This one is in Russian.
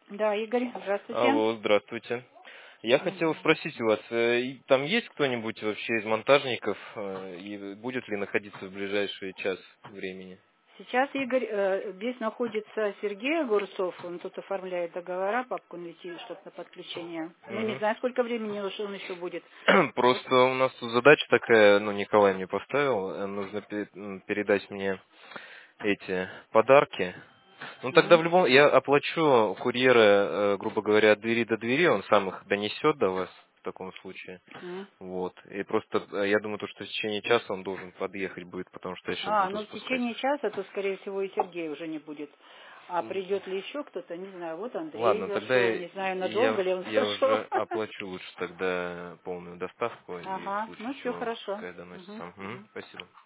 Да, Игорь, здравствуйте. Алло, здравствуйте. Я хотел Мгм. спросить у вас, там есть кто-нибудь вообще из монтажников, и будет ли находиться в ближайший час времени? Сейчас, Игорь, здесь находится Сергей Огурцов, он тут оформляет договора по конвертированию, что-то на подключение. Ну, не Мгм. знаю, сколько времени уж он еще будет. Вот. Просто у нас тут задача такая, ну, Николай мне поставил, нужно передать мне эти подарки. Ну, тогда в М, любом... Я оплачу курьера, грубо говоря, от двери до двери, он сам их донесет до вас в таком случае. м. Вот. И просто я думаю, то, что в течение часа он должен подъехать будет, потому что я сейчас буду Ну в спускать. течение часа, то, скорее всего, и Сергей уже не будет. А М. придет ли еще кто-то, не знаю. Вот Андрей Ладно, тогда зашел, не знаю, надолго ли он я зашел. уже оплачу лучше тогда полную доставку, и в Ага, случае ну все чего хорошо. пускай доносит Мгм, сам. мгм. Спасибо.